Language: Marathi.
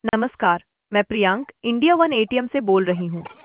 नमस्कार, मैं प्रियांक इंडिया वन एटीएम से बोल रही हूँ।